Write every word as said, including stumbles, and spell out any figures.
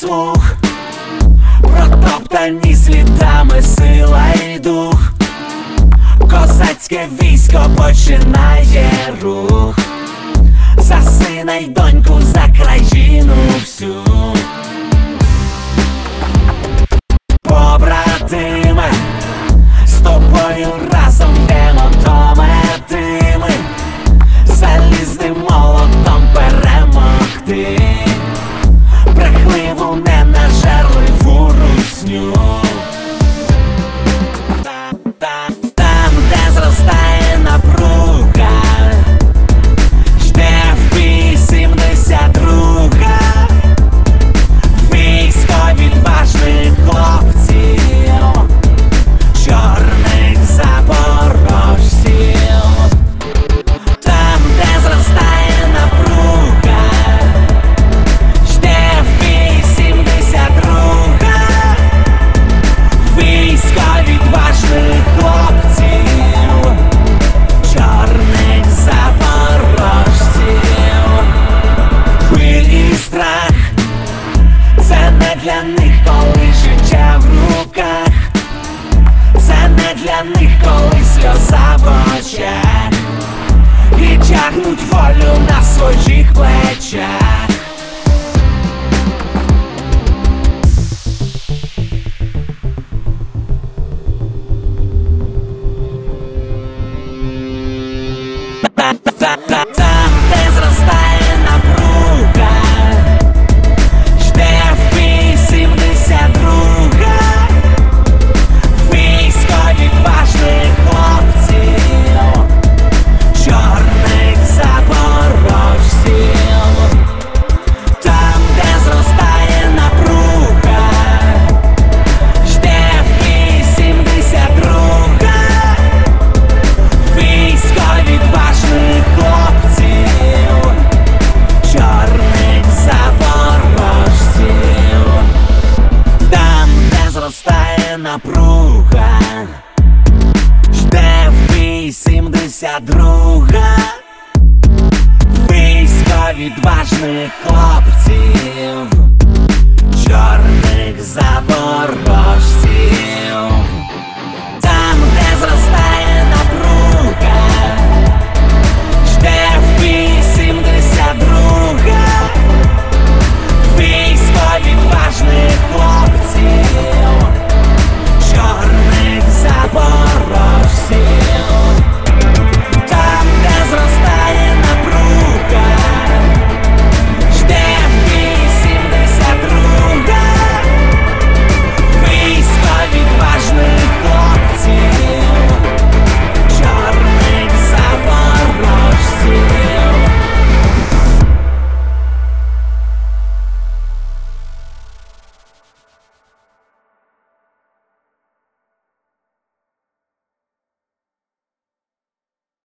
слух, протоптані слідами сила і дух. Козацьке військо починає рух. За сина й доньку, за країну всю. Побратиме, з тобою разом йдемо до мети ми. Залізним молотом перемогти брехливу, ненажерливу русню. Там, де зростає напруга, жде в бій сімдесят друга. Військо відважних хлопців, чорних запорожців. Там, де зростає напруга, жде в бій сімдесят друга. Військо відважних хлопців, чорних запорожців. Біль і страх — це не для них, коли життя в руках. Це не для них, коли сльоза в очах. І тягнуть волю на своїх плечах. Там, де зростає напруга, жде в бій сімдесят друга. Військо відважних хлопців, чорних запорожців. Там, де зростає напруга, жде в бій сімдесят друга. Військо відважних хлопців, чорних запорожців. Там, де зростає напруга, жде в бій сімдесят друга. Військо відважних хлопців, чорних запорожців.